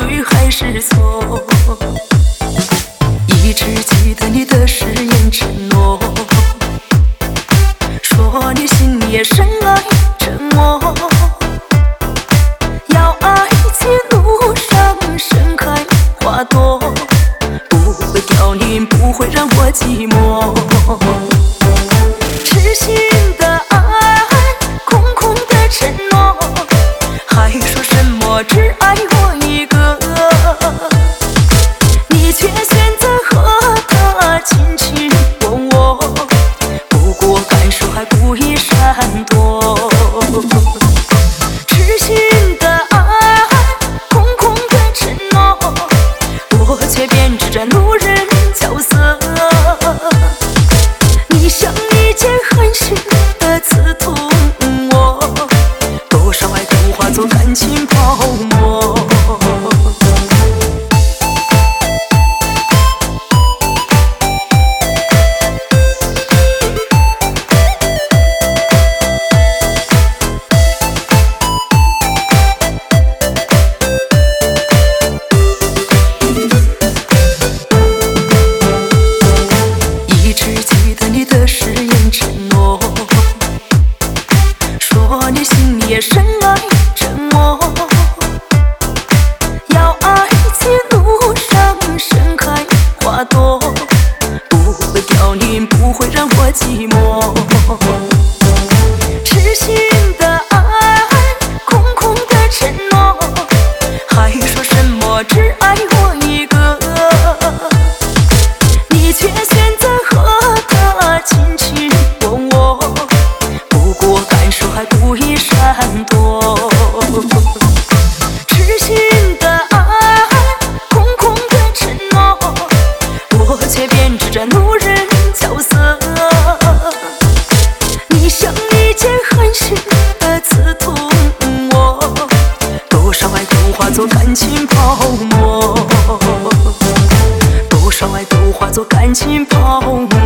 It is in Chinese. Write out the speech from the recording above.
对还是错？一直记得你的誓言承诺，说你心里也深爱着我。要爱情路上盛开花朵，不会凋零，不会让我寂寞。痴心的爱，空空的承诺，还说什么只爱我一个？你却选择和他卿卿我我，不过感受还故意闪躲。痴心的爱，空空的承诺，我却编织着路人角色。你像一件狠心的刺痛我，多少爱都化作感情泡沫。一直记得你的誓言承诺，说你心里也深爱着我。要爱情路上盛开花朵，不会凋零，不会让我寂寞。痴心的爱，空空的承诺，还说什么只爱我一个？你却选择和他卿卿我我，不过感受还故意闪躲。痴心的爱，空空的承诺，我却编织着路人角色。你像一件狠心的刺痛我，多少爱都化作感情泡沫，多少爱都化作感情泡沫。